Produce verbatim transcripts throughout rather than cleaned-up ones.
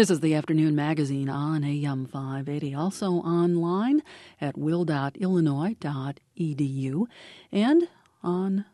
This is the Afternoon Magazine on A M five eighty, also online at will dot illinois dot e d u and on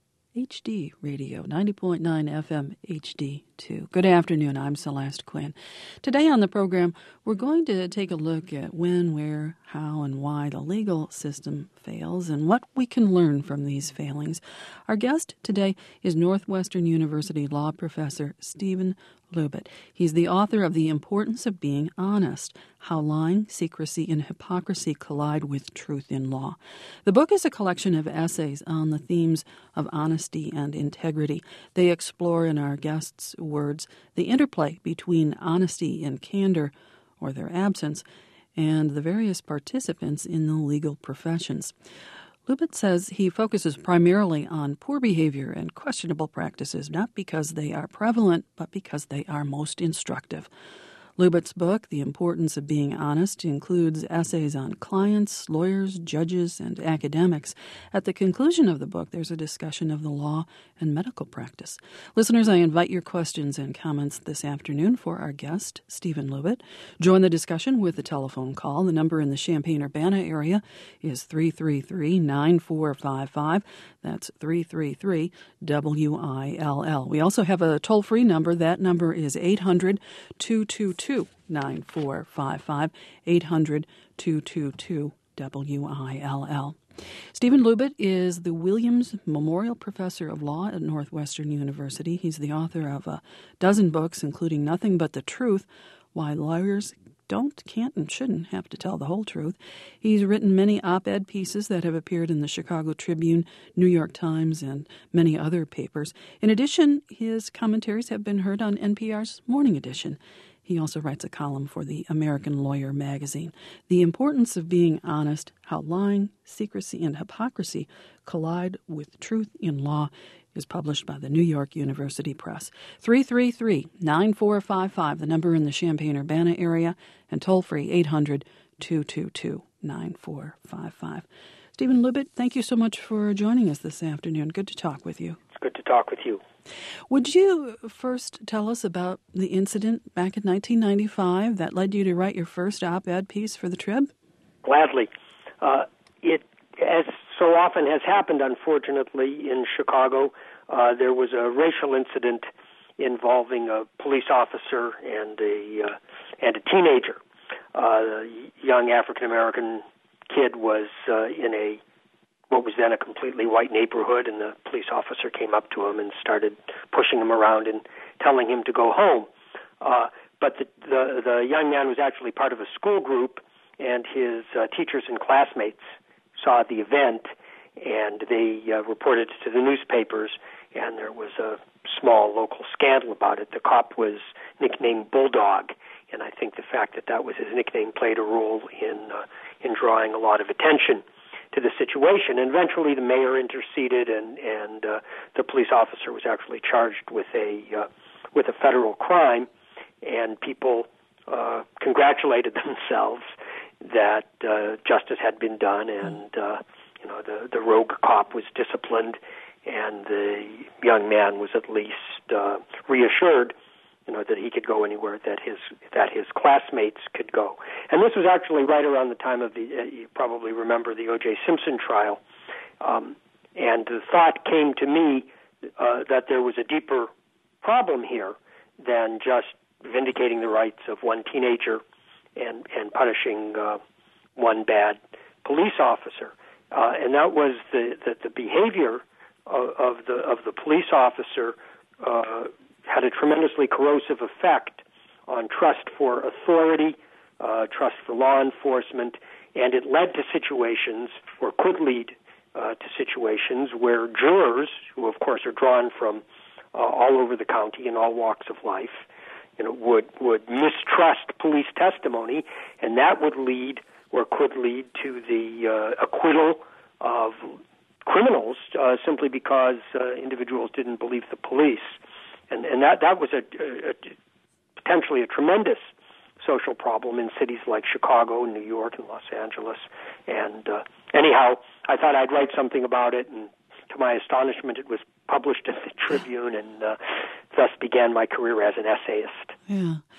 H D Radio, ninety point nine F M H D two. Good afternoon, I'm Celeste Quinn. Today on the program, we're going to take a look at when, where, how, and why the legal system fails and what we can learn from these failings. Our guest today is Northwestern University law professor Stephen Lubitt. He's the author of The Importance of Being Honest, How Lying, Secrecy, and Hypocrisy Collide with Truth in Law. The book is a collection of essays on the themes of honesty and integrity. They explore, in our guest's words, the interplay between honesty and candor, or their absence, and the various participants in the legal professions. Lubitt says he focuses primarily on poor behavior and questionable practices, not because they are prevalent, but because they are most instructive. Lubitt's book, The Importance of Being Honest, includes essays on clients, lawyers, judges, and academics. At the conclusion of the book, there's a discussion of the law and medical practice. Listeners, I invite your questions and comments this afternoon for our guest, Stephen Lubitt. Join the discussion with a telephone call. The number in the Champaign-Urbana area is three three three, nine four five five. That's three three three, W I L L. We also have a toll-free number. That number is eight hundred, two two two, nine four five five, eight hundred, two two two, W I L L. Stephen Lubitt is the Williams Memorial Professor of Law at Northwestern University. He's the author of a dozen books, including Nothing But the Truth, Why Lawyers Don't, Can't, and Shouldn't Have to Tell the Whole Truth. He's written many op-ed pieces that have appeared in the Chicago Tribune, New York Times, and many other papers. In addition, his commentaries have been heard on N P R's Morning Edition. He also writes a column for the American Lawyer magazine. The Importance of Being Honest, How Lying, Secrecy, and Hypocrisy Collide with Truth in Law is published by the New York University Press. three three three, nine four five five, the number in the Champaign-Urbana area, and toll-free eight hundred, two two two, nine four five five. Stephen Lubitt, thank you so much for joining us this afternoon. Good to talk with you. It's good to talk with you. Would you first tell us about the incident back in nineteen ninety-five that led you to write your first op-ed piece for the Trib? Gladly. Uh, it, as so often has happened, unfortunately, in Chicago, uh, there was a racial incident involving a police officer and a uh, and a teenager. Uh, a young African-American kid was uh, in a what was then a completely white neighborhood, and the police officer came up to him and started pushing him around and telling him to go home. Uh, but the, the the young man was actually part of a school group, and his uh, teachers and classmates saw the event, and they uh, reported it to the newspapers, and there was a small local scandal about it. The cop was nicknamed Bulldog, and I think the fact that that was his nickname played a role in uh, in drawing a lot of attention to the situation. And eventually the mayor interceded, and, and uh, the police officer was actually charged with a uh, with a federal crime, and people uh, congratulated themselves that uh, justice had been done, and uh, you know the, the rogue cop was disciplined, and the young man was at least uh, reassured, you know, that he could go anywhere that his that his classmates could go. And this was actually right around the time of the, uh, you probably remember the O J Simpson trial. Um, and the thought came to me uh, that there was a deeper problem here than just vindicating the rights of one teenager and, and punishing uh, one bad police officer. Uh, and that was the, the, the behavior of, of the of the police officer uh, had a tremendously corrosive effect on trust for authority, uh, trust for law enforcement, and it led to situations, or could lead uh, to situations, where jurors, who of course are drawn from uh, all over the county in all walks of life, you know, would would mistrust police testimony, and that would lead, or could lead, to the uh, acquittal of criminals uh, simply because uh, individuals didn't believe the police. And, and that, that was a, a, a potentially a tremendous social problem in cities like Chicago, New York, and Los Angeles. And uh, anyhow, I thought I'd write something about it, and to my astonishment, it was published in the Tribune, and uh, thus began my career as an essayist. Yeah.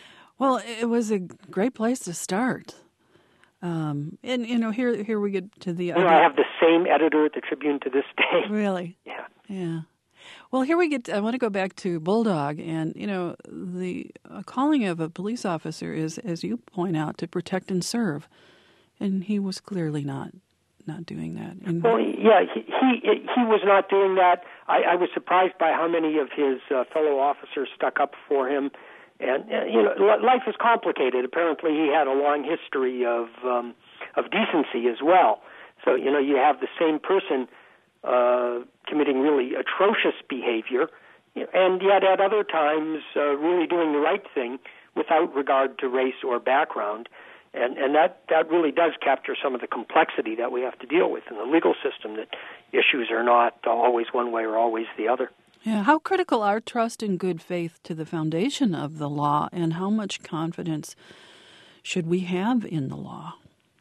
Well, it was a great place to start. Um, and, you know, here here we get to the... You know, I have the same editor at the Tribune to this day. Really? Yeah. Yeah. Well, here we get... I want to go back to Bulldog. And, you know, the uh, calling of a police officer is, as you point out, to protect and serve. And he was clearly not not doing that. And, well, yeah, he, he he was not doing that. I, I was surprised by how many of his uh, fellow officers stuck up for him. And, uh, you know, life is complicated. Apparently he had a long history of um, of decency as well. So, you know, you have the same person uh, committing really atrocious behavior, and yet at other times uh, really doing the right thing without regard to race or background. And, and that, that really does capture some of the complexity that we have to deal with in the legal system, that issues are not always one way or always the other. Yeah, how critical are trust and good faith to the foundation of the law, and how much confidence should we have in the law?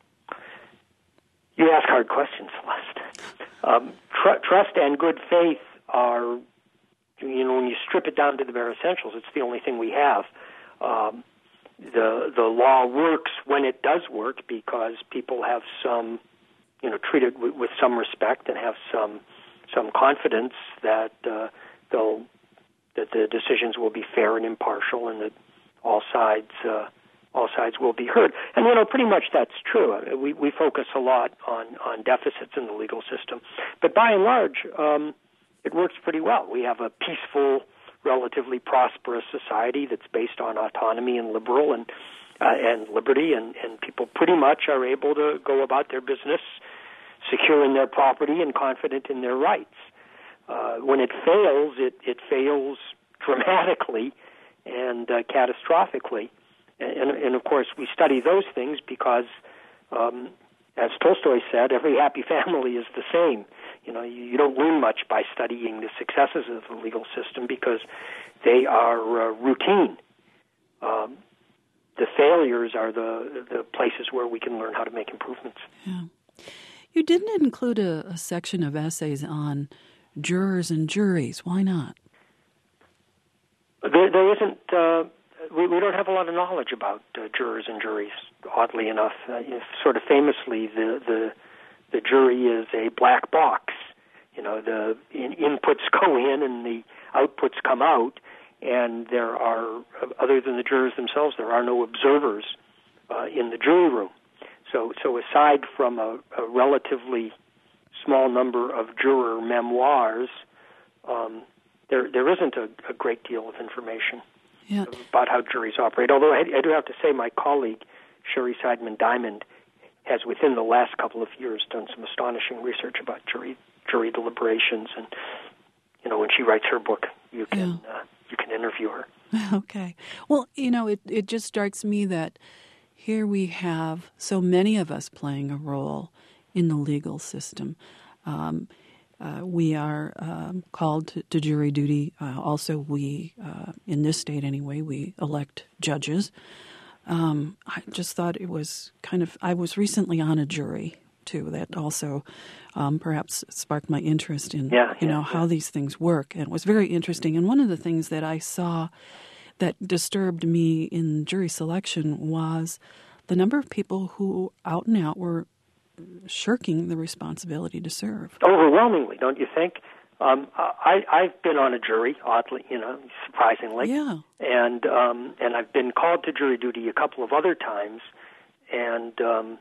You ask hard questions, Celeste. Um, tr- trust and good faith are, you know, when you strip it down to the bare essentials, it's the only thing we have. Um, the the law works when it does work because people have some, you know, treat it with, with some respect and have some some confidence that uh, they'll that the decisions will be fair and impartial, and that all sides uh, all sides will be heard. And you know, pretty much that's true. I mean, we we focus a lot on on deficits in the legal system, but by and large, um, it works pretty well. We have a peaceful, relatively prosperous society that's based on autonomy and liberal and uh, and liberty, and, and people pretty much are able to go about their business secure in their property and confident in their rights. Uh, when it fails, it, it fails dramatically and uh, catastrophically. And, and, of course, we study those things because, um, as Tolstoy said, every happy family is the same. You know, you, you don't learn much by studying the successes of the legal system because they are uh, routine. Um, the failures are the the places where we can learn how to make improvements. Yeah. You didn't include a, a section of essays on jurors and juries. Why not? There, there isn't. Uh, we, we don't have a lot of knowledge about uh, jurors and juries. Oddly enough, uh, you know, sort of famously, the the the jury is a black box. You know, the in, inputs go in and the outputs come out, and there are, other than the jurors themselves, there are no observers uh, in the jury room. So, so aside from a, a relatively small number of juror memoirs, um, there there isn't a, a great deal of information yeah. about how juries operate. Although I, I do have to say, my colleague Sherry Seidman Diamond has, within the last couple of years, done some astonishing research about jury jury deliberations, and you know, when she writes her book, you can yeah. uh, you can interview her. Okay. Well, you know, it it just strikes me that here we have so many of us playing a role in the legal system. Um, uh, we are um, called to, to jury duty. Uh, also, we, uh, in this state anyway, we elect judges. Um, I just thought it was kind of, I was recently on a jury, too, that also um, perhaps sparked my interest in, yeah, you yeah, know, yeah. how these things work. And it was very interesting. And one of the things that I saw that disturbed me in jury selection was the number of people who out and out were shirking the responsibility to serve. Overwhelmingly, don't you think? Um, I, I've been on a jury, oddly, you know, surprisingly. Yeah. And um, and I've been called to jury duty a couple of other times, and um,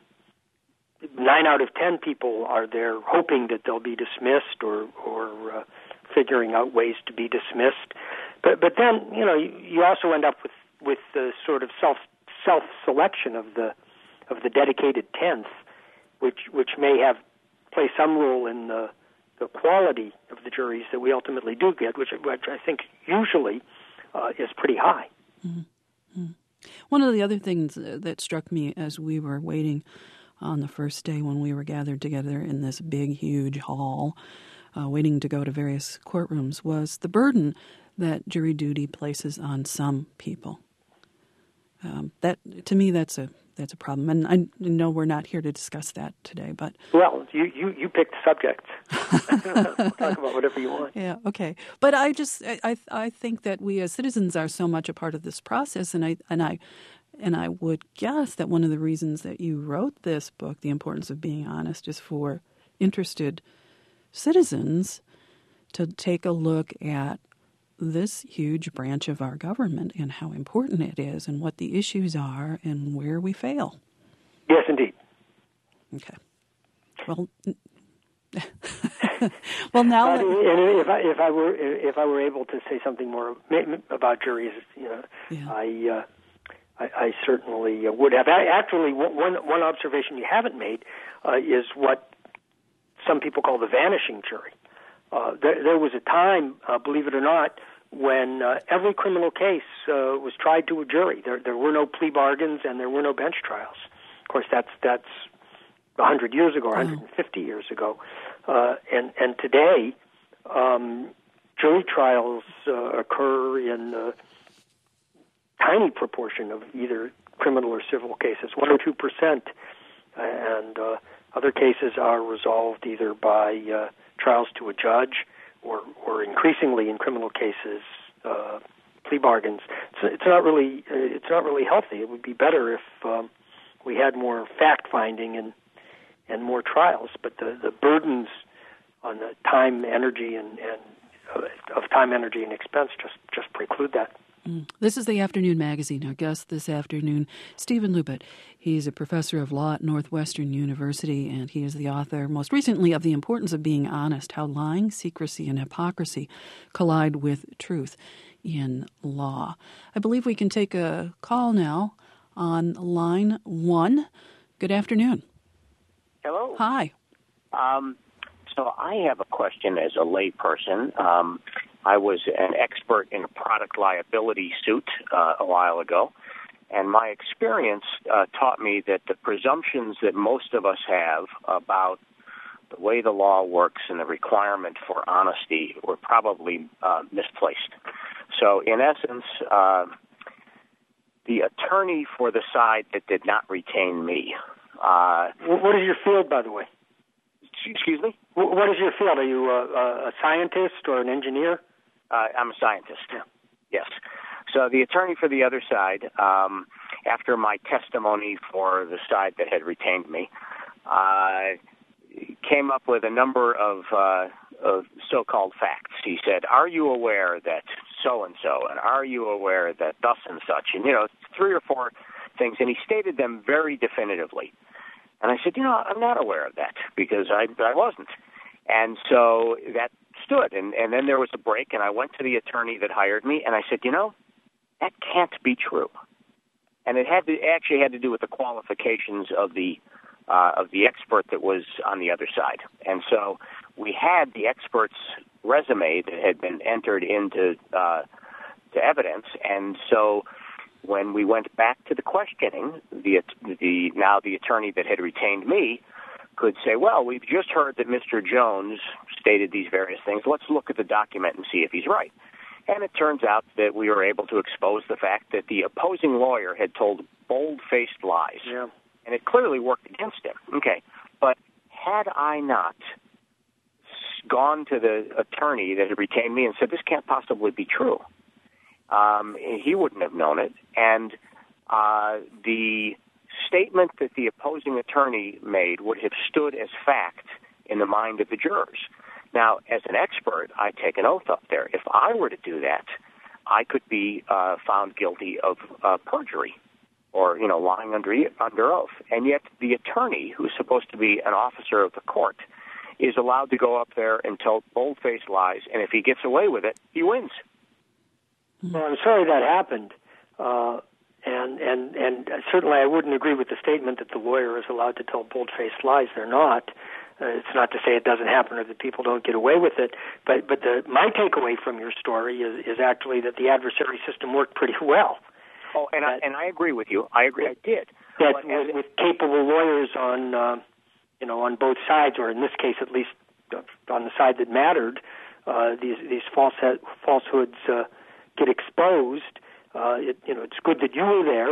nine out of ten people are there hoping that they'll be dismissed or or uh, figuring out ways to be dismissed. But but then, you know, you, you also end up with with the sort of self self selection of the of the dedicated tenth, which which may have play some role in the the quality of the juries that we ultimately do get, which, which I think usually uh, is pretty high. Mm-hmm. One of the other things that struck me as we were waiting on the first day when we were gathered together in this big, huge hall, uh, waiting to go to various courtrooms, was the burden that jury duty places on some people. Um, that to me, that's a that's a problem. And I know we're not here to discuss that today, but well, you you, you pick the subject. We'll talk about whatever you want. Yeah, okay. But I just I I think that we as citizens are so much a part of this process, and I and I and I would guess that one of the reasons that you wrote this book, The Importance of Being Honest, is for interested citizens to take a look at this huge branch of our government and how important it is and what the issues are and where we fail. Yes, indeed. Okay. Well, well now. Uh, and if I if I were if I were able to say something more about juries, you know, yeah. I, uh, I I certainly would have. Actually, one one observation you haven't made uh, is what some people call the vanishing jury. Uh, there, there was a time, uh, believe it or not, when uh, every criminal case uh, was tried to a jury. There, there were no plea bargains and there were no bench trials. Of course, that's that's one hundred years ago, one hundred fifty years ago. Uh, and and today, um, jury trials uh, occur in a tiny proportion of either criminal or civil cases, one or two percent, and uh, other cases are resolved either by uh, trials to a judge, or, or increasingly in criminal cases, uh, plea bargains. It's, it's not really uh, it's not really healthy. It would be better if um, we had more fact finding and and more trials. But the, the burdens on the time, energy, and, and uh, of time, energy, and expense just just preclude that. Mm. This is the Afternoon Magazine. Our guest this afternoon, Stephen Lubutt. He's a professor of law at Northwestern University, and he is the author, most recently, of The Importance of Being Honest, How Lying, Secrecy, and Hypocrisy Collide with Truth in Law. I believe we can take a call now on line one. Good afternoon. Hello. Hi. Um, so I have a question as a layperson. Um, I was an expert in a product liability suit uh, a while ago, and my experience uh, taught me that the presumptions that most of us have about the way the law works and the requirement for honesty were probably uh, misplaced. So, in essence, uh, the attorney for the side that did not retain me. Uh, what is your field, by the way? Excuse me? What is your field? Are you a, a scientist or an engineer? Uh, I'm a scientist. Yeah. Yes. So the attorney for the other side, um, after my testimony for the side that had retained me, uh, came up with a number of, uh, of so-called facts. He said, "Are you aware that so-and-so, and are you aware that thus and such?" And, you know, three or four things, and he stated them very definitively. And I said, you know, I'm not aware of that because I, I wasn't. And so that stood. And, and then there was a break, and I went to the attorney that hired me, and I said, you know, that can't be true. And it had to actually had to do with the qualifications of the uh, of the expert that was on the other side. And so we had the expert's resume that had been entered into uh, to evidence, and so when we went back to the questioning, the the now the attorney that had retained me could say, well, we've just heard that Mister Jones stated these various things. Let's look at the document and see if he's right. And it turns out that we were able to expose the fact that the opposing lawyer had told bold-faced lies. Yeah. And it clearly worked against him. Okay. But had I not gone to the attorney that had retained me and said, this can't possibly be true, Um, he wouldn't have known it, and uh, the statement that the opposing attorney made would have stood as fact in the mind of the jurors. Now, as an expert, I take an oath up there. If I were to do that, I could be uh, found guilty of uh, perjury or, you know, lying under under oath. And yet the attorney, who's supposed to be an officer of the court, is allowed to go up there and tell bold-faced lies, and if he gets away with it, he wins. Well, I'm sorry that happened, uh, and and and certainly I wouldn't agree with the statement that the lawyer is allowed to tell bold-faced lies. They're not. Uh, it's not to say it doesn't happen or that people don't get away with it, but but the, my takeaway from your story is, is actually that the adversary system worked pretty well. Oh, and I and I agree with you. I agree. I did. That with, with capable lawyers on uh, you know on both sides, or in this case at least on the side that mattered, uh, these these false falsehoods. Uh, get exposed. Uh, it, you know, it's good that you were there,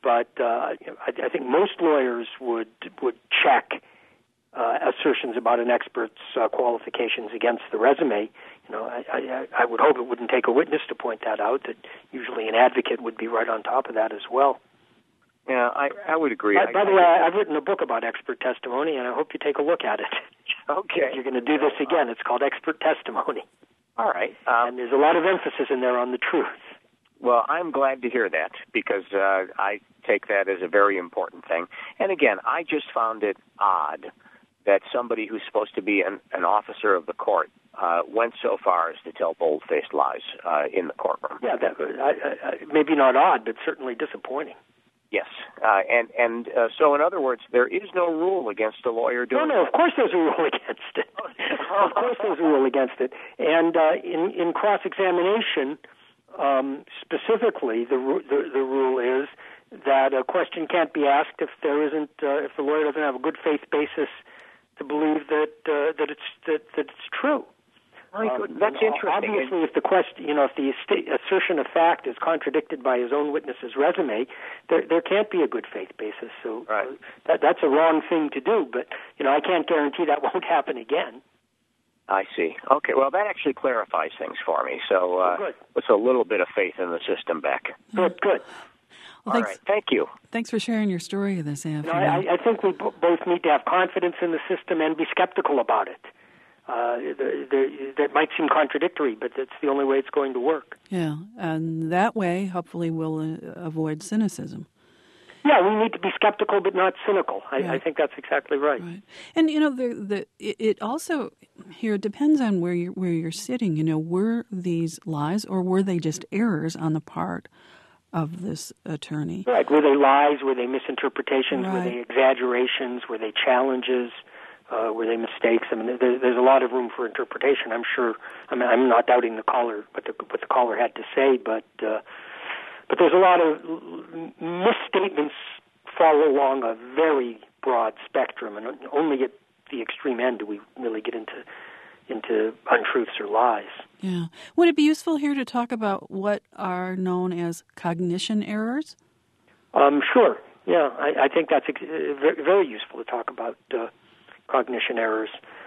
but uh, I, I think most lawyers would would check uh, assertions about an expert's uh, qualifications against the resume. You know, I, I, I would hope it wouldn't take a witness to point that out. That usually an advocate would be right on top of that as well. Yeah, I, I would agree. By, I, by the I, way, I've written a book about expert testimony, and I hope you take a look at it. Okay. You're going to do this again. It's called Expert Testimony. All right. Um, and there's a lot of emphasis in there on the truth. Well, I'm glad to hear that because uh, I take that as a very important thing. And again, I just found it odd that somebody who's supposed to be an, an officer of the court uh, went so far as to tell bold-faced lies uh, in the courtroom. Yeah, that, I, I, maybe not odd, but certainly disappointing. Yes, uh, and and uh, so in other words, there is no rule against a lawyer doing. No, no, of course there's a rule against it. Of course there's a rule against it. And uh, in in cross-examination, um, specifically, the, the the rule is that a question can't be asked if there isn't uh, if the lawyer doesn't have a good faith basis to believe that uh, that it's that, that it's true. Um, That's interesting. Obviously, if the question, you know, if the assertion of fact is contradicted by his own witness's resume, there there can't be a good faith basis. So right. uh, that that's a wrong thing to do. But you know, I can't guarantee that won't happen again. I see. Okay, well, that actually clarifies things for me. So uh, good. Puts a little bit of faith in the system back. Good, good. Well, All thanks, right, thank you. Thanks for sharing your story this afternoon. You know, I, I think we b- both need to have confidence in the system and be skeptical about it. Uh, the, the, that might seem contradictory, but that's the only way it's going to work. Yeah, and that way, hopefully, we'll uh, avoid cynicism. Yeah, we need to be skeptical but not cynical. I, Right. I think that's exactly right. Right, and you know, the the it, it also here depends on where you where you're sitting. You know, were these lies or were they just errors on the part of this attorney? Right. Were they lies? Were they misinterpretations? Right. Were they exaggerations? Were they challenges? Uh, were they mistakes? I mean, there, there's a lot of room for interpretation. I'm sure. I mean, I'm not doubting the caller, what the what the caller had to say, but uh, but there's a lot of misstatements fall along a very broad spectrum, and only at the extreme end do we really get into into untruths or lies. Yeah. Would it be useful here to talk about what are known as cognition errors? Um, sure. Yeah, I, I think that's ex- very, very useful to talk about uh, cognition errors.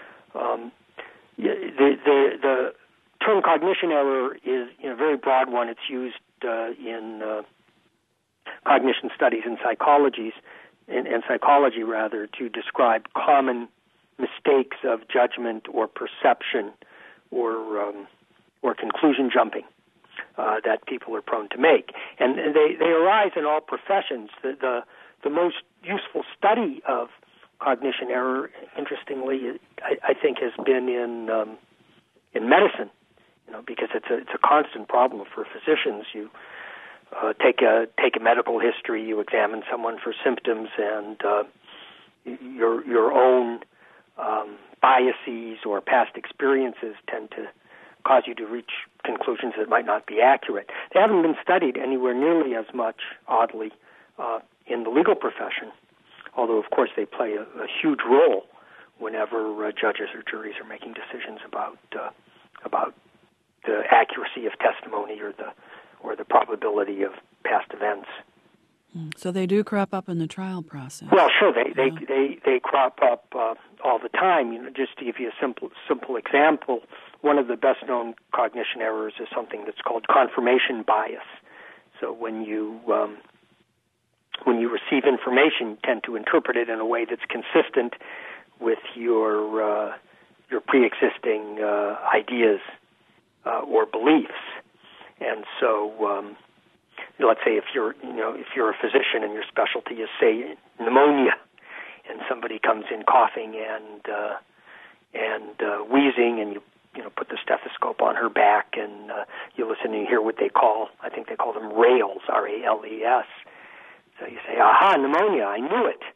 Um, the, the the term cognition error is you know, a very broad one. It's used uh, in uh, cognition studies and psychologies, and, and psychology rather, to describe common mistakes of judgment or perception or um, or conclusion jumping uh, that people are prone to make, and they they arise in all professions. The the, the most useful study of cognition error, interestingly, I, I think, has been in um, in medicine. You know, because it's a it's a constant problem for physicians. You uh, take a take a medical history, you examine someone for symptoms, and uh, your your own um, biases or past experiences tend to cause you to reach conclusions that might not be accurate. They haven't been studied anywhere nearly as much, oddly, uh, in the legal profession, although, of course, they play a, a huge role whenever uh, judges or juries are making decisions about uh, about the accuracy of testimony or the or the probability of past events. So they do crop up in the trial process. Well, sure, they they Yeah. they, they crop up uh, all the time. You know, just to give you a simple simple example, one of the best known cognition errors is something that's called confirmation bias. So when you um, when you receive information, you tend to interpret it in a way that's consistent with your uh, your pre-existing uh, ideas uh, or beliefs. And so, um, let's say if you're you know if you're a physician and your specialty is, say, pneumonia, and somebody comes in coughing and uh, and uh, wheezing, and you you know put the stethoscope on her back and uh, you listen and you hear what they call, I think they call them rales, R A L E S. So you say, aha, pneumonia, I knew it.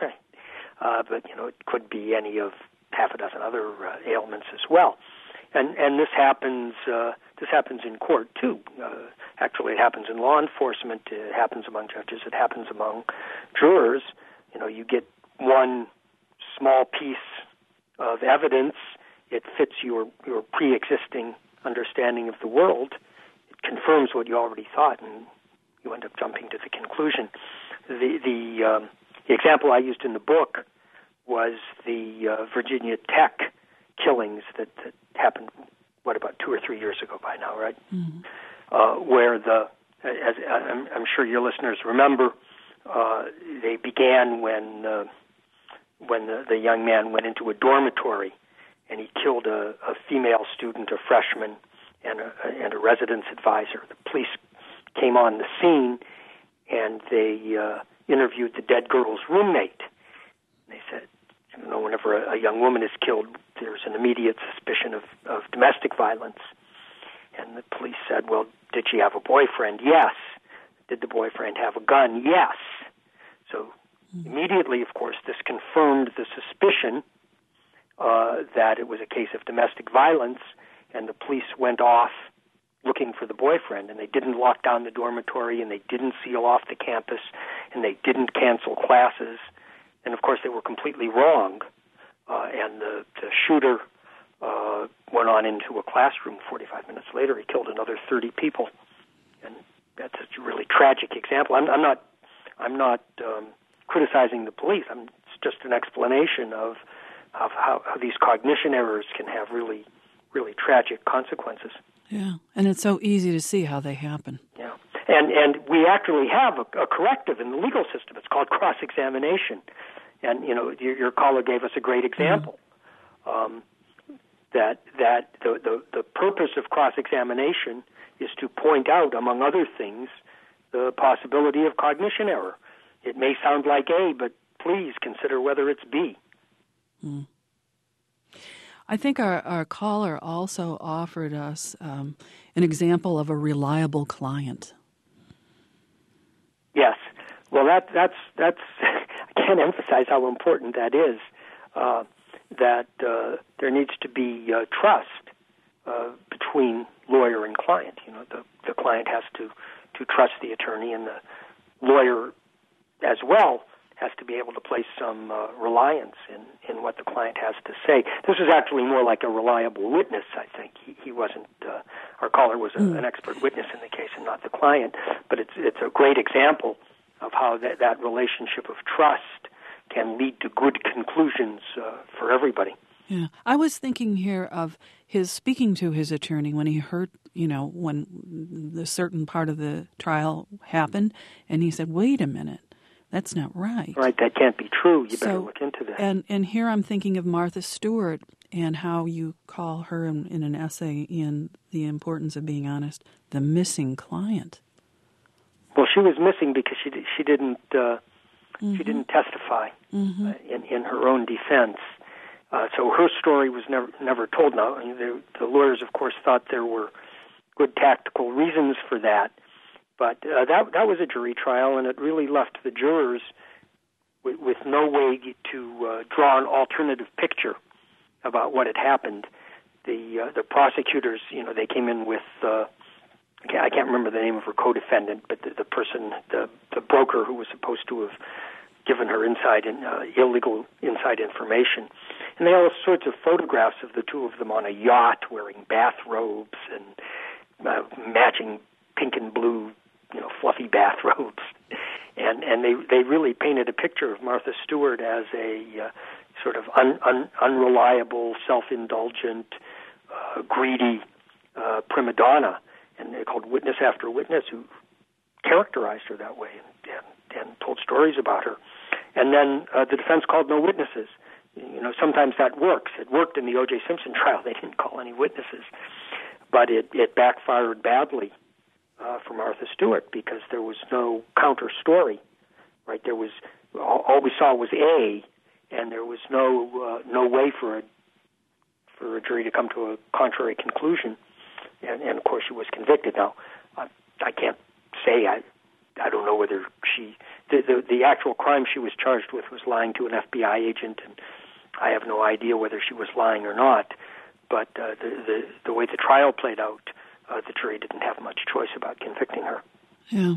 uh, but, you know, it could be any of half a dozen other uh, ailments as well. And and this happens uh, this happens in court, too. Uh, actually, it happens in law enforcement. It happens among judges. It happens among jurors. You know, you get one small piece of evidence. It fits your, your pre-existing understanding of the world. It confirms what you already thought, and you end up jumping to the conclusion. the the, um, the example I used in the book was the uh, Virginia Tech killings that, that happened, what, about two or three years ago by now, right? Mm-hmm. Uh, where the, as I'm, I'm sure your listeners remember, uh, they began when uh, when the, the young man went into a dormitory and he killed a, a female student, a freshman, and a, and a residence advisor. The police came on the scene and they uh, interviewed the dead girl's roommate. They said, you know, whenever a, a young woman is killed, there's an immediate suspicion of, of domestic violence. And the police said, well, did she have a boyfriend? Yes. Did the boyfriend have a gun? Yes. So mm-hmm. immediately, of course, this confirmed the suspicion uh, that it was a case of domestic violence, and the police went off looking for the boyfriend, and they didn't lock down the dormitory, and they didn't seal off the campus, and they didn't cancel classes. And, of course, they were completely wrong. Uh, and the, the shooter uh, went on into a classroom forty-five minutes later. He killed another thirty people. And that's a really tragic example. I'm, I'm not I'm not um, criticizing the police. I'm, it's just an explanation of, of how, how these cognition errors can have really, really tragic consequences. Yeah, and it's so easy to see how they happen. Yeah, and and we actually have a, a corrective in the legal system. It's called cross-examination, and you know your, your caller gave us a great example. Mm-hmm. Um, that that the, the the purpose of cross-examination is to point out, among other things, the possibility of cognition error. It may sound like A, but please consider whether it's B. Mm. I think our, our caller also offered us um, an example of a reliable client. Yes. Well, that that's that's I can't emphasize how important that is. Uh, that uh, there needs to be uh, trust uh, between lawyer and client. You know, the the client has to to trust the attorney, and the lawyer as well has to be able to place some uh, reliance in, in what the client has to say. This is actually more like a reliable witness, I think. He, he wasn't, uh, our caller was a, mm. an expert witness in the case and not the client, but it's it's a great example of how that, that relationship of trust can lead to good conclusions uh, for everybody. Yeah. I was thinking here of his speaking to his attorney when he heard, you know, when the certain part of the trial happened, and he said, wait a minute. That's not right. Right, that can't be true. You so, better look into that. And and here I'm thinking of Martha Stewart and how you call her in, in an essay in The Importance of Being Honest, the missing client. Well, she was missing because she she didn't uh, mm-hmm. she didn't testify mm-hmm. uh, in in her own defense. Uh, so her story was never never told. Now, I mean, the, the lawyers, of course, thought there were good tactical reasons for that. But uh, that that was a jury trial, and it really left the jurors with, with no way to uh, draw an alternative picture about what had happened. The uh, the prosecutors, you know, they came in with uh, I, can't, I can't remember the name of her co-defendant, but the, the person, the the broker who was supposed to have given her inside and uh, illegal inside information, and they had all sorts of photographs of the two of them on a yacht wearing bathrobes and uh, matching pink and blue, you know, fluffy bathrobes, and and they they really painted a picture of Martha Stewart as a uh, sort of un, un, unreliable, self-indulgent, uh, greedy uh, prima donna, and they called witness after witness who characterized her that way and, and, and told stories about her. And then uh, the defense called no witnesses. You know, sometimes that works. It worked in the O J Simpson trial. They didn't call any witnesses, but it, it backfired badly Uh, for Martha Stewart because there was no counter story, right? There was all, all we saw was A, and there was no uh, no way for a for a jury to come to a contrary conclusion, and, and of course she was convicted. Now, I, I can't say I I don't know whether she the, the the actual crime she was charged with was lying to an F B I agent, and I have no idea whether she was lying or not. But uh, the, the the way the trial played out, Uh, the jury didn't have much choice about convicting her. Yeah.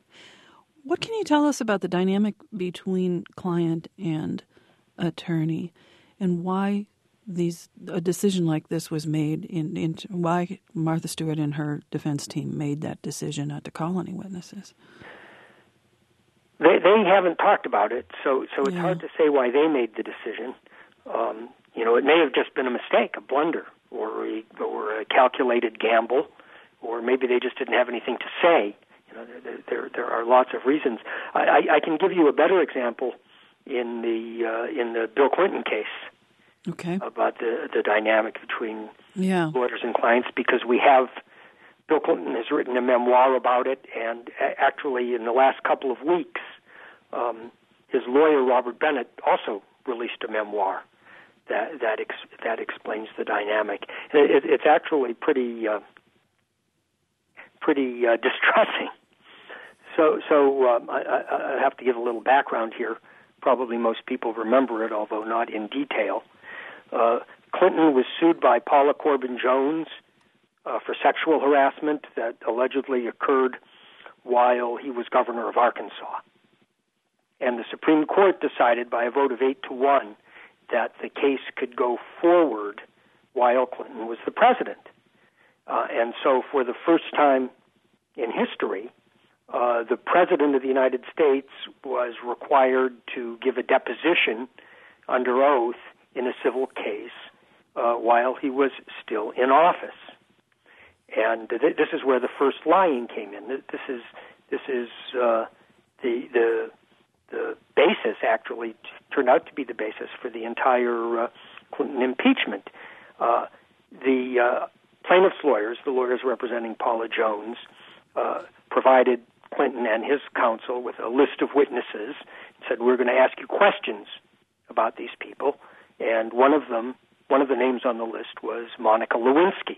What can you tell us about the dynamic between client and attorney, and why these a decision like this was made? In, in why Martha Stewart and her defense team made that decision not to call any witnesses? They they haven't talked about it, so so it's yeah. hard to say why they made the decision. Um, you know, it may have just been a mistake, a blunder, or a, or a calculated gamble, or maybe they just didn't have anything to say. You know, there there, there are lots of reasons. I, I, I can give you a better example in the uh, in the Bill Clinton case. Okay. About the the dynamic between yeah. lawyers and clients, because we have Bill Clinton has written a memoir about it, and actually in the last couple of weeks, um, his lawyer Robert Bennett also released a memoir that that ex, that explains the dynamic. It, it's actually pretty uh, pretty uh, distressing. So so um, I, I have to give a little background here. Probably most people remember it, although not in detail. Uh, Clinton was sued by Paula Corbin Jones uh, for sexual harassment that allegedly occurred while he was governor of Arkansas. And the Supreme Court decided by a vote of eight to one that the case could go forward while Clinton was the president. Uh, and so for the first time in history, uh, the president of the United States was required to give a deposition under oath in a civil case uh, while he was still in office. And th- this is where the first lying came in. This is this is uh, the the the basis, actually, t- turned out to be the basis for the entire uh, Clinton impeachment. Uh, the uh, plaintiff's lawyers, the lawyers representing Paula Jones, uh, provided Clinton and his counsel with a list of witnesses, said, we're going to ask you questions about these people. And one of them, one of the names on the list was Monica Lewinsky.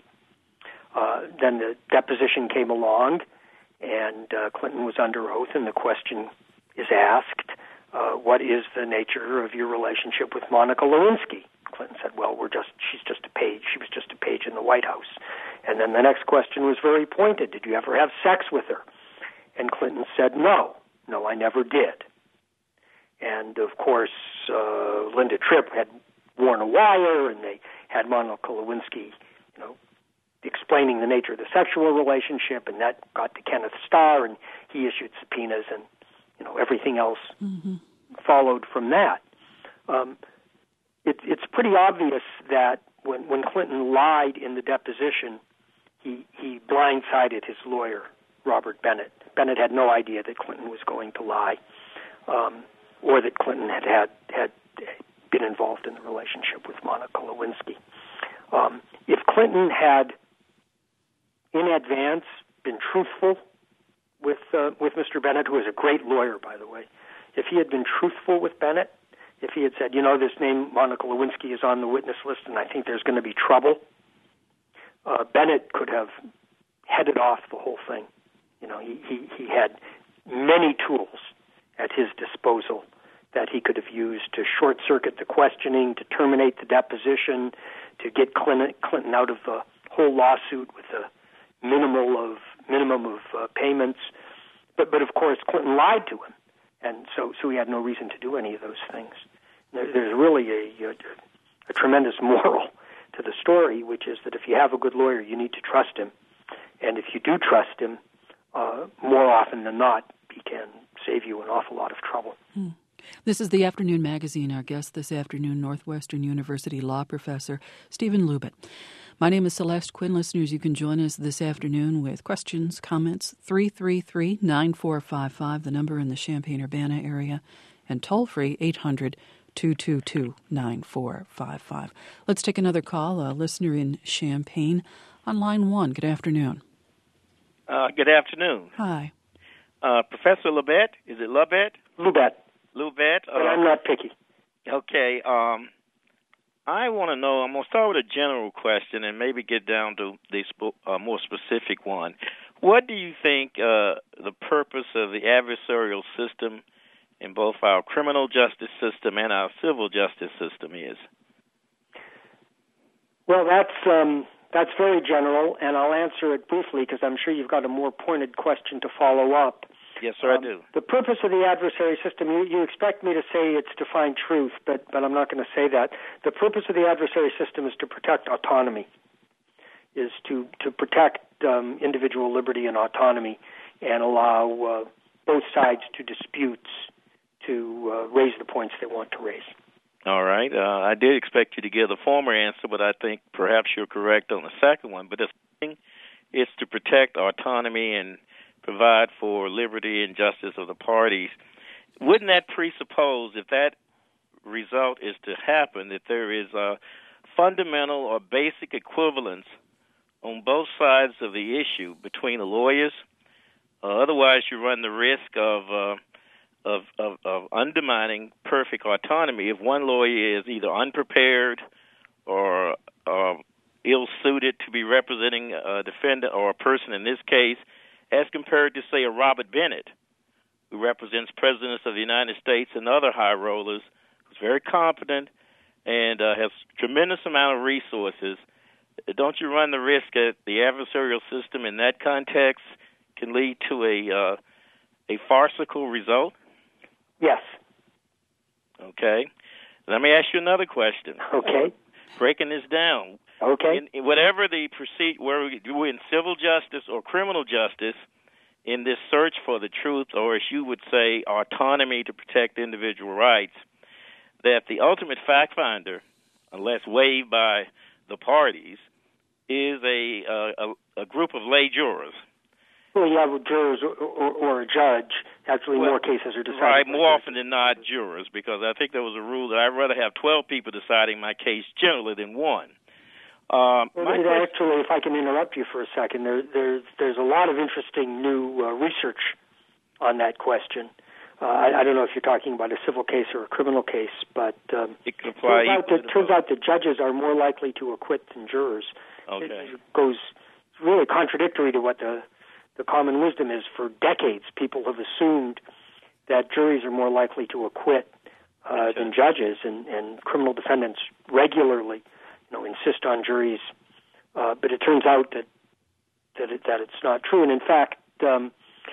Uh, then the deposition came along, and uh, Clinton was under oath, and the question is asked, uh, what is the nature of your relationship with Monica Lewinsky? Clinton said, well, we're just, she's just a page. She was just a page in the White House. And then the next question was very pointed. Did you ever have sex with her? And Clinton said, no. No, I never did. And, of course, uh, Linda Tripp had worn a wire, and they had Monica Lewinsky, you know, explaining the nature of the sexual relationship, and that got to Kenneth Starr, and he issued subpoenas, and, you know, everything else mm-hmm. followed from that. Um, it, it's pretty obvious that when, when Clinton lied in the deposition, he, he blindsided his lawyer, Robert Bennett. Bennett had no idea that Clinton was going to lie, um, or that Clinton had, had had been involved in the relationship with Monica Lewinsky. Um, if Clinton had, in advance, been truthful with uh, with Mister Bennett, who is a great lawyer, by the way, if he had been truthful with Bennett, if he had said, you know, this name Monica Lewinsky is on the witness list, and I think there's going to be trouble, uh, Bennett could have headed off the whole thing. You know, he, he, he had many tools at his disposal that he could have used to short-circuit the questioning, to terminate the deposition, to get Clinton, Clinton out of the whole lawsuit with a minimal of minimum of uh, payments. But, but of course, Clinton lied to him, and so so he had no reason to do any of those things. There, there's really a, a, a tremendous moral to the story, which is that if you have a good lawyer, you need to trust him, and if you do trust him, uh, more often than not, he can save you an awful lot of trouble. Hmm. This is the Afternoon Magazine. Our guest this afternoon, Northwestern University law professor Stephen Lubitt. My name is Celeste Quinn. Listeners, you can join us this afternoon with questions, comments, three three three, nine four five five, the number in the Champaign-Urbana area, and toll-free eight hundred, two two two, nine four five five. Let's take another call. A listener in Champaign on line one. Good afternoon. Uh, good afternoon. Hi. Uh, Professor Lubitt, is it Lubitt? Lubitt. Lubitt. But uh, I'm not picky. Okay. Um, I want to know, I'm going to start with a general question and maybe get down to the sp- uh, more specific one. What do you think uh, the purpose of the adversarial system in both our criminal justice system and our civil justice system is? Well, that's um, that's very general, and I'll answer it briefly because I'm sure you've got a more pointed question to follow up. Yes, sir, um, I do. The purpose of the adversary system, you, you expect me to say it's to find truth, but, but I'm not going to say that. The purpose of the adversary system is to protect autonomy, is to, to protect um, individual liberty and autonomy and allow uh, both sides to disputes to uh, raise the points they want to raise. All right. Uh, I did expect you to give the former answer, but I think perhaps you're correct on the second one. But the thing is to protect autonomy and provide for liberty and justice of the parties. Wouldn't that presuppose, if that result is to happen, that there is a fundamental or basic equivalence on both sides of the issue between the lawyers? Uh, otherwise, you run the risk of, uh, of, of of undermining perfect autonomy if one lawyer is either unprepared or uh, ill-suited to be representing a defendant or a person in this case, as compared to, say, a Robert Bennett, who represents presidents of the United States and other high rollers, who's very competent and uh, has tremendous amount of resources. Don't you run the risk that the adversarial system in that context can lead to a uh, a farcical result? Yes. Okay. Let me ask you another question. Okay. Breaking this down. Okay. In, in whatever the proceed, where we do in civil justice or criminal justice, in this search for the truth, or as you would say, autonomy to protect individual rights, that the ultimate fact finder, unless waived by the parties, is a uh, a, a group of lay jurors. Well, you have jurors or, or, or a judge. Actually, well, more cases are decided. Right, more often than not, jurors, because I think there was a rule that I'd rather have twelve people deciding my case generally than one. Um, well, my actually, if I can interrupt you for a second, there, there's there's a lot of interesting new uh, research on that question. Uh, I, I don't know if you're talking about a civil case or a criminal case, but um, it can apply. Turns out, that, turns out that judges are more likely to acquit than jurors. Okay. It goes it's really contradictory to what the the common wisdom is. For decades, people have assumed that juries are more likely to acquit uh, okay. than judges, and, and criminal defendants regularly, you know, insist on juries. Uh, but it turns out that that it, that it's not true. And in fact, um,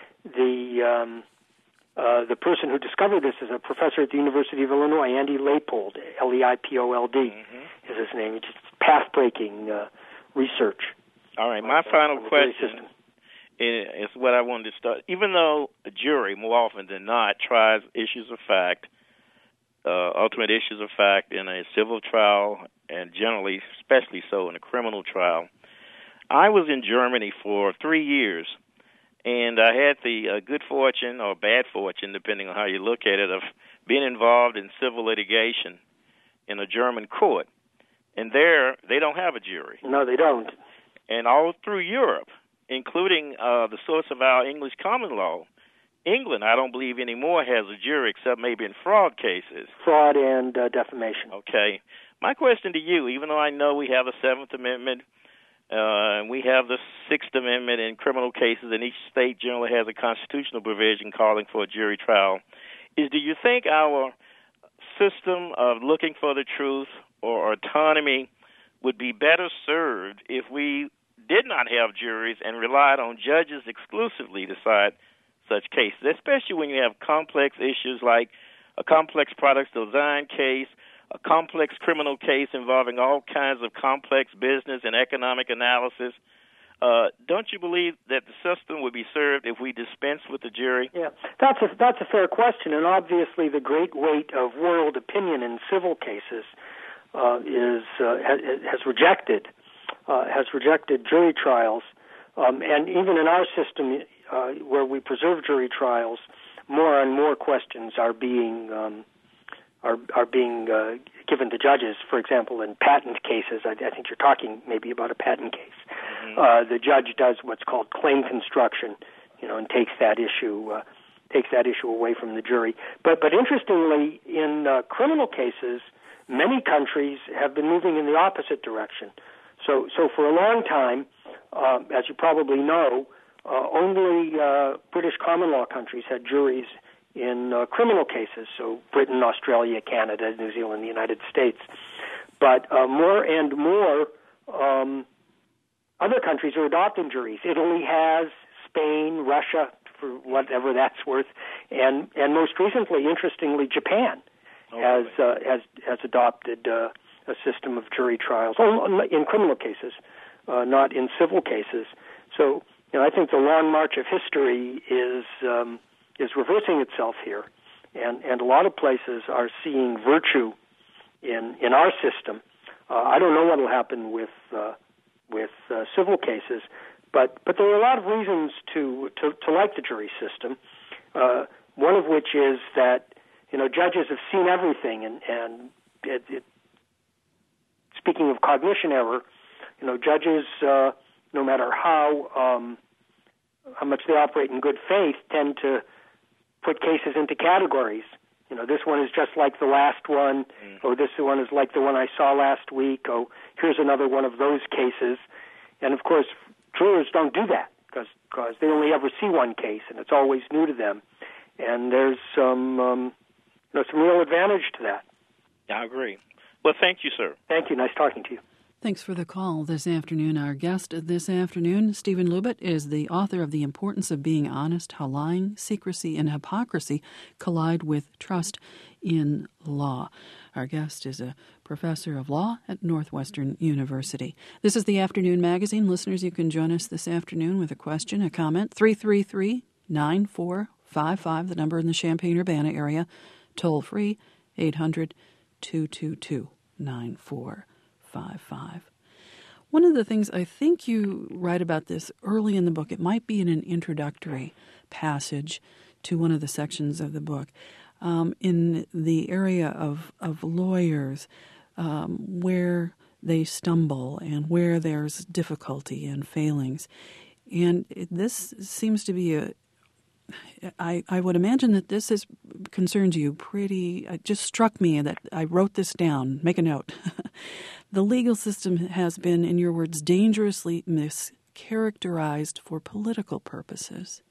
the um, uh, the person who discovered this is a professor at the University of Illinois, Andy Leipold, L E I P O L D mm-hmm. is his name. It's just path-breaking uh, research. All right, my uh, final question is what I wanted to start. Even though a jury, more often than not, tries issues of fact, uh, ultimate issues of fact in a civil trial, and generally, especially so in a criminal trial, I was in Germany for three years, and I had the uh, good fortune or bad fortune, depending on how you look at it, of being involved in civil litigation in a German court. And there, they don't have a jury. No, they don't. And all through Europe, including uh, the source of our English common law, England, I don't believe anymore has a jury except maybe in fraud cases. Fraud and uh, defamation. Okay. My question to you, even though I know we have the Seventh Amendment uh, and we have the Sixth Amendment in criminal cases, and each state generally has a constitutional provision calling for a jury trial, is do you think our system of looking for the truth or autonomy would be better served if we did not have juries and relied on judges exclusively to decide such cases, especially when you have complex issues like a complex products design case, a complex criminal case involving all kinds of complex business and economic analysis? Uh, don't you believe that the system would be served if we dispensed with the jury? Yeah, that's a, that's a fair question, and obviously the great weight of world opinion in civil cases uh, is uh, has, has rejected Uh, has rejected jury trials, um, and even in our system, uh, where we preserve jury trials, more and more questions are being um, are are being uh, given to judges. For example, in patent cases, I, I think you're talking maybe about a patent case. Mm-hmm. Uh, the judge does what's called claim construction, you know, and takes that issue uh, takes that issue away from the jury. But but interestingly, in uh, criminal cases, many countries have been moving in the opposite direction. So, so for a long time, uh, as you probably know, uh, only uh, British common law countries had juries in uh, criminal cases. So Britain, Australia, Canada, New Zealand, the United States. But uh, more and more um, other countries are adopting juries. Italy has, Spain, Russia, for whatever that's worth, and and most recently, interestingly, Japan okay. has uh, has has adopted Uh, a system of jury trials in criminal cases, uh, not in civil cases. So, you know, I think the long march of history is um, is reversing itself here, and and a lot of places are seeing virtue in in our system. Uh, I don't know what will happen with uh, with uh, civil cases, but but there are a lot of reasons to to, to like the jury system. Uh, one of which is that you know judges have seen everything, and and it, it, speaking of cognition error, you know judges, uh, no matter how um, how much they operate in good faith, tend to put cases into categories. You know, this one is just like the last one, mm. or this one is like the one I saw last week, or here's another one of those cases. And, of course, jurors don't do that because because they only ever see one case, and it's always new to them. And there's some, um, you know, some real advantage to that. I agree. Well, thank you, sir. Thank you. Nice talking to you. Thanks for the call this afternoon. Our guest this afternoon, Stephen Lubitt, is the author of The Importance of Being Honest, How Lying, Secrecy, and Hypocrisy Collide with Trust in Law. Our guest is a professor of law at Northwestern University. This is the Afternoon Magazine. Listeners, you can join us this afternoon with a question, a comment, three three three, nine four five five, the number in the Champaign-Urbana area, toll free, eight hundred, two two two, nine four five five. One of the things I think you write about this early in the book, it might be in an introductory passage to one of the sections of the book, um, in the area of, of lawyers, um, where they stumble and where there's difficulty and failings. And it, this seems to be a I, I would imagine that this is concerns you pretty. It just struck me that I wrote this down. Make a note. The legal system has been, in your words, dangerously mischaracterized for political purposes.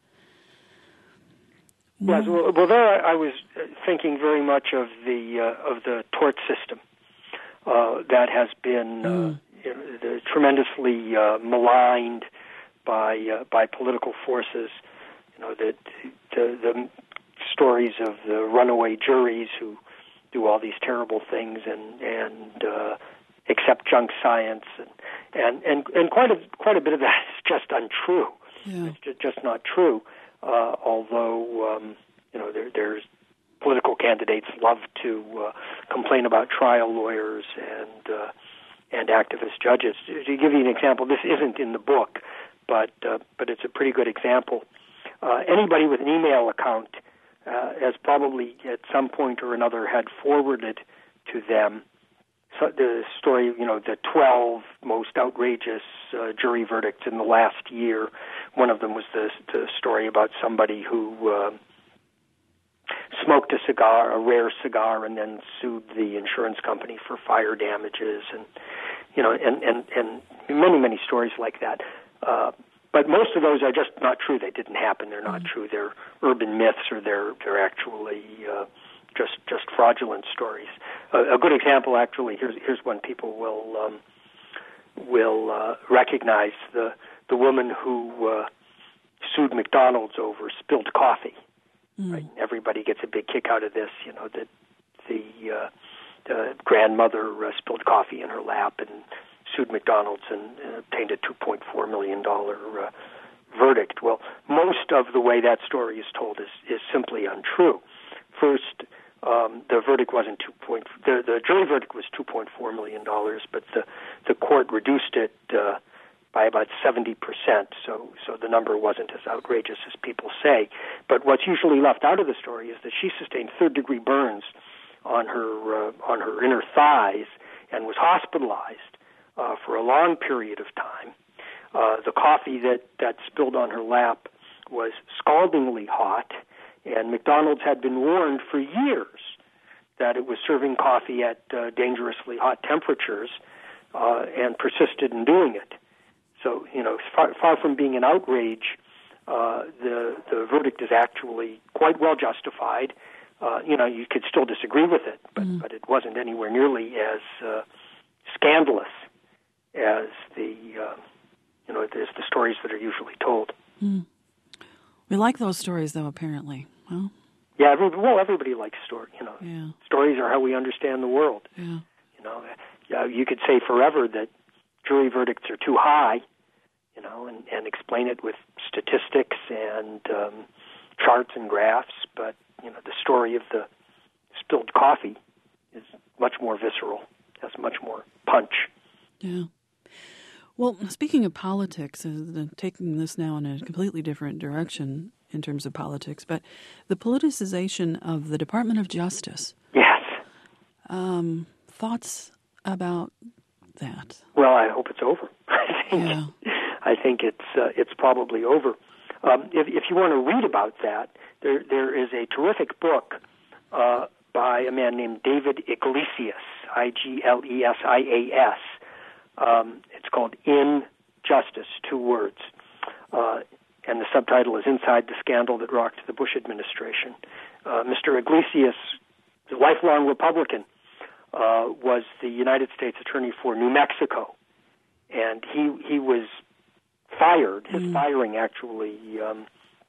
Yes, well, well there I was thinking very much of the uh, of the tort system uh, that has been uh, mm. you know, the, tremendously uh, maligned by uh, by political forces. You know, the, the the stories of the runaway juries who do all these terrible things and and uh, accept junk science, and and and, and quite a quite a bit of that is just untrue. Yeah. It's just not true. Uh, although um, you know there, there's political candidates love to uh, complain about trial lawyers and uh, and activist judges. To give you an example, this isn't in the book, but uh, but it's a pretty good example. Uh, anybody with an email account uh, has probably at some point or another had forwarded to them so the story, you know, the twelve most outrageous uh, jury verdicts in the last year. One of them was the, the story about somebody who uh, smoked a cigar, a rare cigar, and then sued the insurance company for fire damages, and you know, and and, and many many stories like that. Uh, But most of those are just not true. They didn't happen. They're not mm-hmm. true. They're urban myths, or they're they're actually uh, just just fraudulent stories. Uh, a good example, actually, here's here's one people will um, will uh, recognize: the the woman who uh, sued McDonald's over spilled coffee. Mm-hmm. Right? Everybody gets a big kick out of this. You know that the uh, the grandmother uh, spilled coffee in her lap and sued McDonald's and, and obtained a two point four million dollars uh, verdict. Well, most of the way that story is told is, is simply untrue. First, um, the verdict wasn't two point. The, the jury verdict was two point four million dollars, but the the court reduced it uh, by about seventy percent. So so the number wasn't as outrageous as people say. But what's usually left out of the story is that she sustained third degree burns on her uh, on her inner thighs and was hospitalized Uh, for a long period of time. Uh, the coffee that, that spilled on her lap was scaldingly hot, and McDonald's had been warned for years that it was serving coffee at uh, dangerously hot temperatures uh, and persisted in doing it. So, you know, far, far from being an outrage, uh, the, the verdict is actually quite well justified. Uh, you know, you could still disagree with it, but, mm. but it wasn't anywhere nearly as uh, scandalous as the uh, you know as the stories that are usually told. Mm. We like those stories, though. Apparently, well, yeah. Every, well, everybody likes stories. You know, yeah. Stories are how we understand the world. Yeah. You know, yeah, you could say forever that jury verdicts are too high. You know, and, and explain it with statistics and um, charts and graphs, but you know, the story of the spilled coffee is much more visceral, has much more punch. Yeah. Well, speaking of politics, uh, taking this now in a completely different direction in terms of politics, but the politicization of the Department of Justice. Yes. Um, thoughts about that? Well, I hope it's over. I think, yeah. I think it's uh, it's probably over. Um, if, if you want to read about that, there there is a terrific book uh, by a man named David Iglesias, I G L E S I A S. Um, it's called In Justice, two words. Uh, and the subtitle is Inside the Scandal That Rocked the Bush Administration. Uh, Mister Iglesias, a lifelong Republican, uh, was the United States Attorney for New Mexico. And he he was fired. His mm. firing actually um,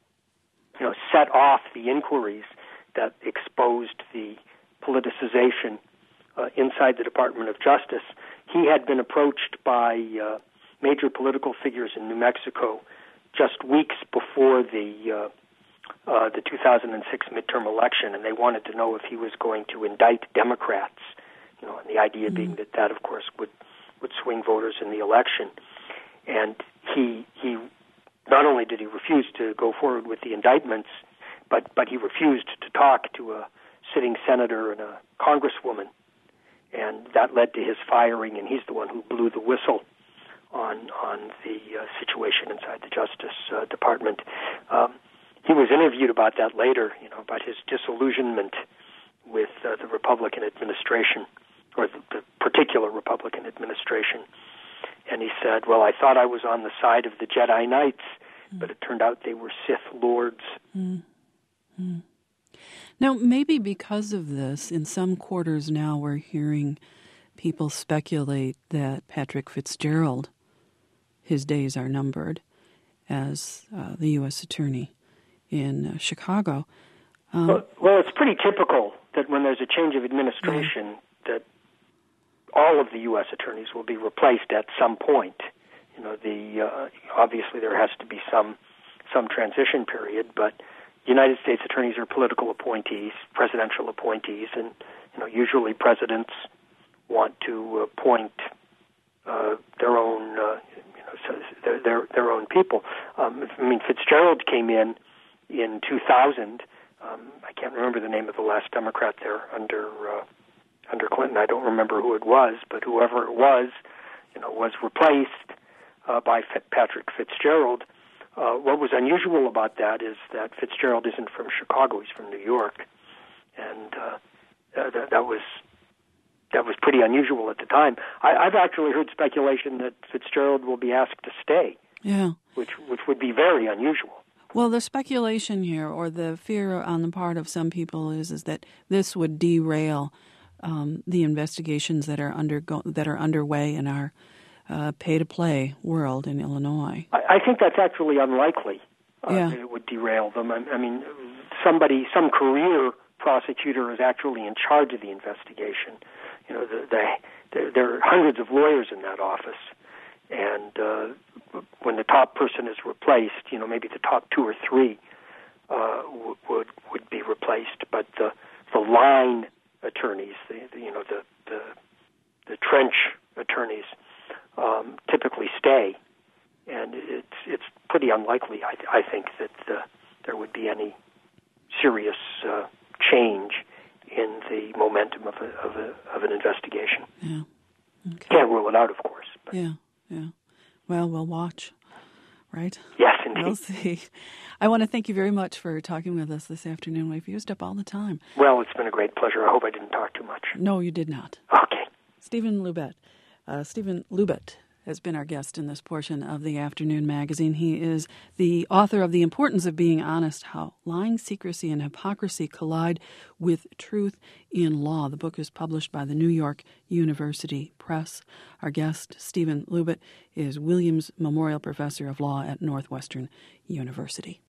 you know, set off the inquiries that exposed the politicization uh, inside the Department of Justice. He had been approached by uh, major political figures in New Mexico just weeks before the uh, uh, the two thousand six midterm election, and they wanted to know if he was going to indict Democrats. You know, and the idea mm-hmm. being that that, of course, would would swing voters in the election. And he he not only did he refuse to go forward with the indictments, but but he refused to talk to a sitting senator and a congresswoman. And that led to his firing, and he's the one who blew the whistle on on the uh, situation inside the Justice uh, Department. Um, he was interviewed about that later, you know, about his disillusionment with uh, the Republican administration, or the, the particular Republican administration. And he said, well, I thought I was on the side of the Jedi Knights, mm. but it turned out they were Sith Lords. Mm. Mm. Now, maybe because of this, in some quarters now we're hearing people speculate that Patrick Fitzgerald, his days are numbered as uh, the U S Attorney in uh, Chicago. Um, well, well, it's pretty typical that when there's a change of administration yeah. that all of the U S attorneys will be replaced at some point. You know, the uh, obviously there has to be some some transition period, but United States attorneys are political appointees, presidential appointees, and you know usually presidents want to appoint uh, their own uh, you know so their, their their own people. Um, I mean, Fitzgerald came in in two thousand. Um, I can't remember the name of the last Democrat there under uh, under Clinton. I don't remember who it was, but whoever it was, you know, was replaced uh, by Patrick Fitzgerald. Uh, what was unusual about that is that Fitzgerald isn't from Chicago; he's from New York, and uh, that, that was that was pretty unusual at the time. I, I've actually heard speculation that Fitzgerald will be asked to stay, yeah, which which would be very unusual. Well, the speculation here, or the fear on the part of some people, is is that this would derail um, the investigations that are undergo that are underway in our Uh, pay-to-play world in Illinois. I, I think that's actually unlikely uh, yeah. that it would derail them. I, I mean, somebody, some career prosecutor is actually in charge of the investigation. You know, the, the, the, there are hundreds of lawyers in that office, and uh, when the top person is replaced, you know, maybe the top two or three uh, w- would would be replaced, but the the line attorneys, the, the you know, the the, the trench attorneys. Um, typically stay, and it's it's pretty unlikely, I, I think, that uh, there would be any serious uh, change in the momentum of a, of, a, of an investigation. Yeah, okay. Can't rule it out, of course. But. Yeah, yeah. Well, we'll watch, right? Yes, indeed. We'll see. I want to thank you very much for talking with us this afternoon. We've used up all the time. Well, it's been a great pleasure. I hope I didn't talk too much. No, you did not. Okay. Stephen Lubedt. Uh, Stephen Lubedt has been our guest in this portion of the Afternoon Magazine. He is the author of The Importance of Being Honest, How Lying, Secrecy, and Hypocrisy Collide with Truth in Law. The book is published by the New York University Press. Our guest, Stephen Lubedt, is Williams Memorial Professor of Law at Northwestern University.